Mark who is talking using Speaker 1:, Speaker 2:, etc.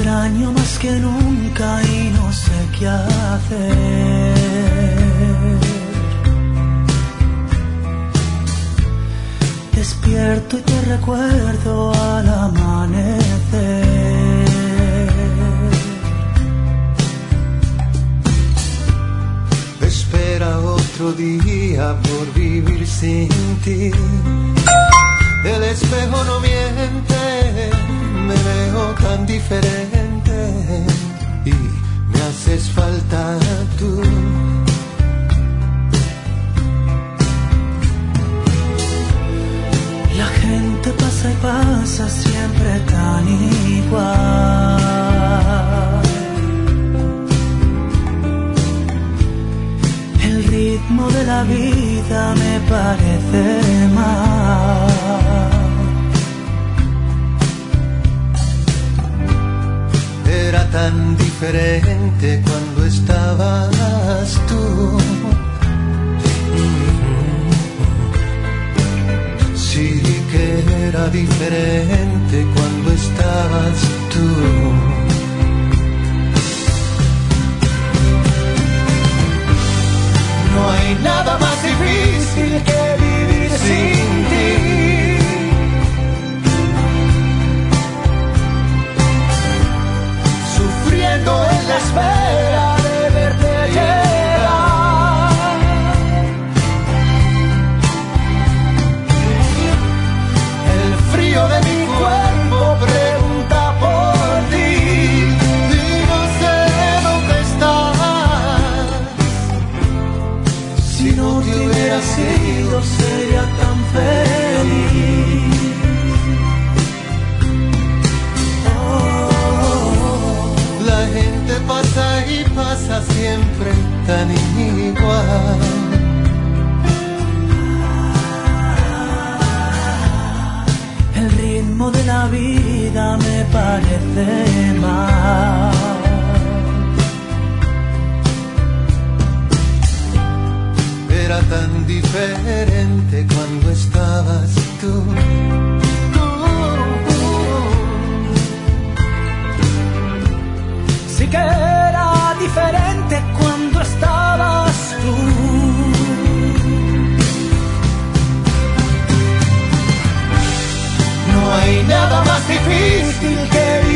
Speaker 1: extraño más que nunca y no sé qué hacer. Despierto y te recuerdo al amanecer.
Speaker 2: Espera otro día por vivir sin ti. El espejo no miente, me veo tan diferente y me haces falta tú.
Speaker 1: La gente pasa y pasa siempre tan igual. El ritmo de la vida me parece mal.
Speaker 2: Era tan diferente cuando estabas tú. Sí que era diferente cuando estabas tú. No hay nada más difícil que vivir sin ti. Sufriendo en la espera de verte llegar. El frío de mi cuerpo pregunta por ti y no sé dónde estás. Si no te hubiera sido sería tan feliz. La gente pasa y pasa siempre tan igual.
Speaker 1: El ritmo de la vida me parece mal.
Speaker 2: Era tan diferente cuando estabas tú.
Speaker 1: Sí que era diferente cuando estabas tú.
Speaker 2: No hay nada más difícil que vivir